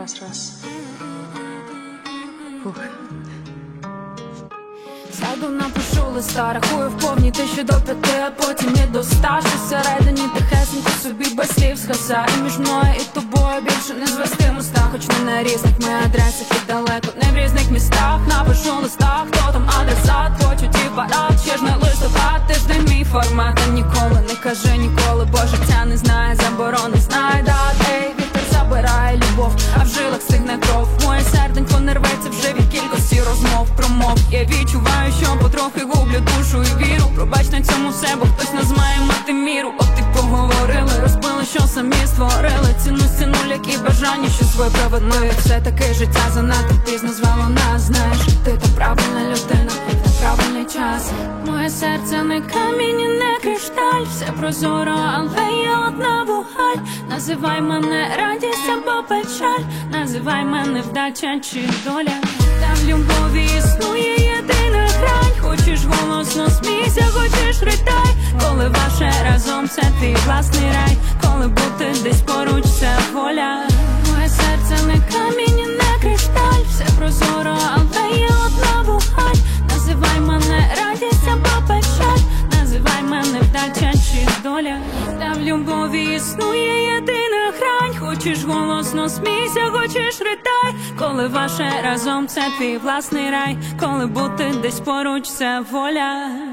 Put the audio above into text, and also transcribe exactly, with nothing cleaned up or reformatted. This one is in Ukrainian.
Раз, раз. Фух. Сяду, напишу листа, рахую в повній тисячі до п'яти, а потім і до ста. Що всередині тихесенько собі без слів сказа. І між мною і тобою більше не звести моста. Хоч не на різних ми адресах і далеко не в різних містах. Напишу листа, хто там адресат, почуттів парад, ще ж не листопад, тиждень мій формат. А ніколи не кажи ніколи, бо життя не знає заборони, знає дат. Ей, вітер забирає любов, а в жилах стигне кров. Моє серденько не рветься вже від кількості розмов, промов. Я відчуваю, що потрохи гублю душу і віру. Пробач на цьому все, бо хтось нас має мати міру. От ти поговорили, розбили, що самі створили. Ціну стіну, які бажання, що виправили. Все-таки життя занадто пізно звело нас, знаєш. Ти та правильна людина, та правильний час. Моє серце не камінь і не кришталь. Все прозоро, але є одна вугаль. Називай мене радість або печаль, називай мене вдача чи доля. Та в любові існує єдина грань. Хочеш голосно смійся, хочеш ритай. Коли ваше разом це твій власний рай. Коли бути десь поруч це воля. Моє серце не камінь і не кришталь. Все прозоро, але є одна вугаль. Називай мене радість або печаль, називай мене вдача чи доля. Та в любові існує єдина грань. Хочеш голосно смійся, хочеш ритай. Коли ваше разом це твій власний рай. Коли бути десь поруч це воля.